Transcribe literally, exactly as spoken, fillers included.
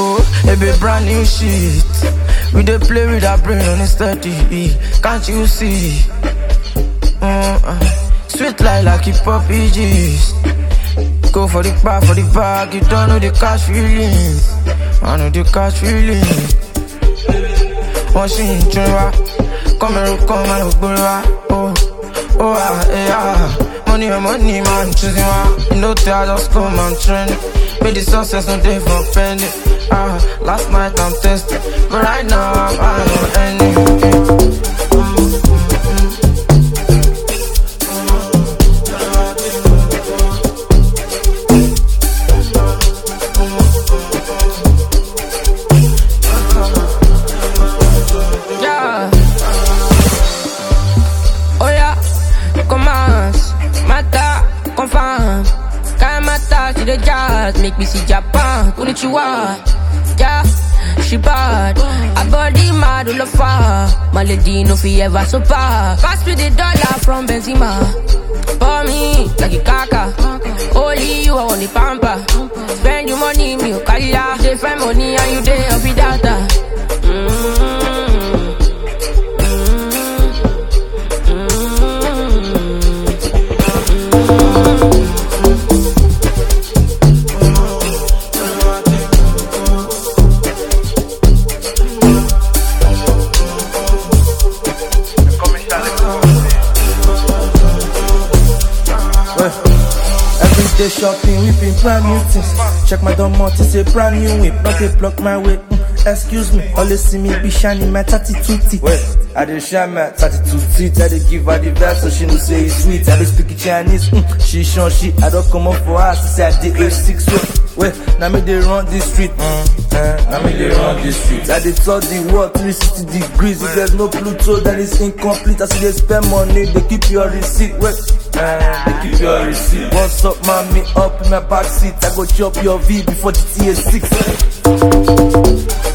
Oh, it be brand new shit. We dey play with our brain on a steady. Can't you see? Mm-uh. Sweet like like hip hop E Gs. Go for the bar, for the bag. You don't know the cash feelings. I know the cash feelings. One thing in Jura. Come and come and go. Oh, oh, ah, yeah. Money, money, man, choosing one. You know, I just come and trend. Made the success no day for penny. Ah, last night I'm tested, but right now I'm on any. Yeah. Oh yeah, commence, mata, confirm. Kamata, she the jazz, make me see Japan. Konnichiwa, yeah, she bad. I body mad all of her. My lady no fi ever so far. Pass me the dollar from Benzema. For me, like a kaka. Only you I want the pamper. Spend your money, me okaya. They find money and you day off without that. Mm-hmm. Everyday shopping, whipping brand new things. Check my domot, it's a brand new whip. Not a block my way. Mm, excuse me, always see me be shining my thirty-two teeth. Wait, I dey shine my thirty-two teeth. I dey give her the vibe so she know say it's sweet. I dey speak Chinese, mm, she shon she. I don't come up for her, she say I dey age six. Wait, wait, now me they run this street. Mm, eh, now me they run this street. I dey touch the world three sixty degrees. If there's no Pluto, then it's incomplete. I see they spend money, they keep your receipt. Wait. Uh, they keep your receipt. What's up, mommy? Up in my back seat. I go chop your V before G T A six.